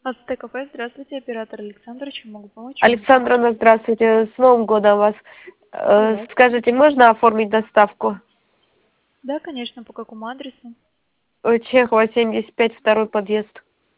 АСТ-кафе, здравствуйте, оператор Александр, чем могу помочь вам? Александровна, здравствуйте. С Новым годом вас. И вас. Скажите, можно оформить доставку? Да, конечно, по какому адресу? Чехова, 75, второй подъезд.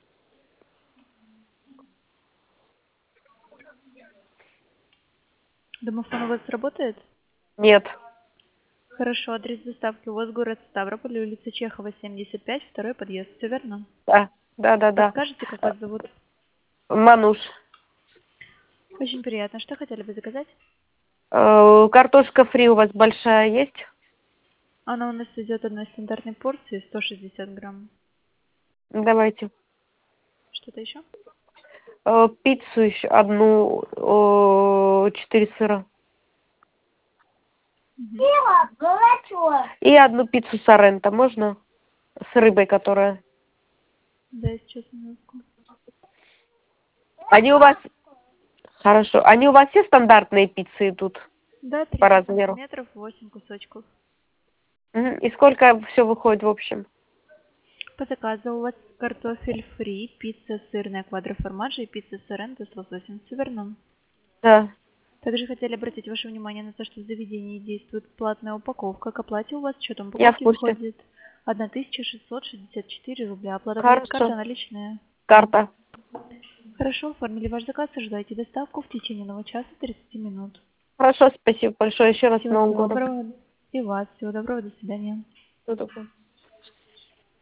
Домофон у вас работает? Нет. Хорошо, адрес доставки у вас город Ставрополь, улица Чехова, 75, второй подъезд, все верно? Да. Подскажете, как вас зовут? Мануш. Очень приятно. Что хотели бы заказать? Картошка фри у вас большая есть? Она у нас идет одной стандартной порции, 160 грамм. Давайте. Что-то еще? Пиццу еще одну, 4 сыра. Угу. И одну пиццу соренто, можно? С рыбой, которая. Да, сейчас минутку. Они у вас... Хорошо. Они у вас все стандартные пиццы идут Да, по 30 размеру? сантиметров, 8 кусочков. Мгм. И сколько все выходит в общем? По заказу у вас картофель фри, пицца сырная квадроформаджо и пицца соренто с лососем, все верно? Да. Также хотели обратить ваше внимание на то, что в заведении действует платная упаковка. К оплате у вас счетом Я в упаковки курсе. входит 1664 рубля. Оплата будет карта Хорошо. наличная. Карта. Хорошо, оформили ваш заказ, ожидайте доставку в течение 1 часа 30 минут. Хорошо, спасибо большое. Еще раз с Всего Новым годом. доброго. И вас. Всего доброго. До свидания. Всего доброго.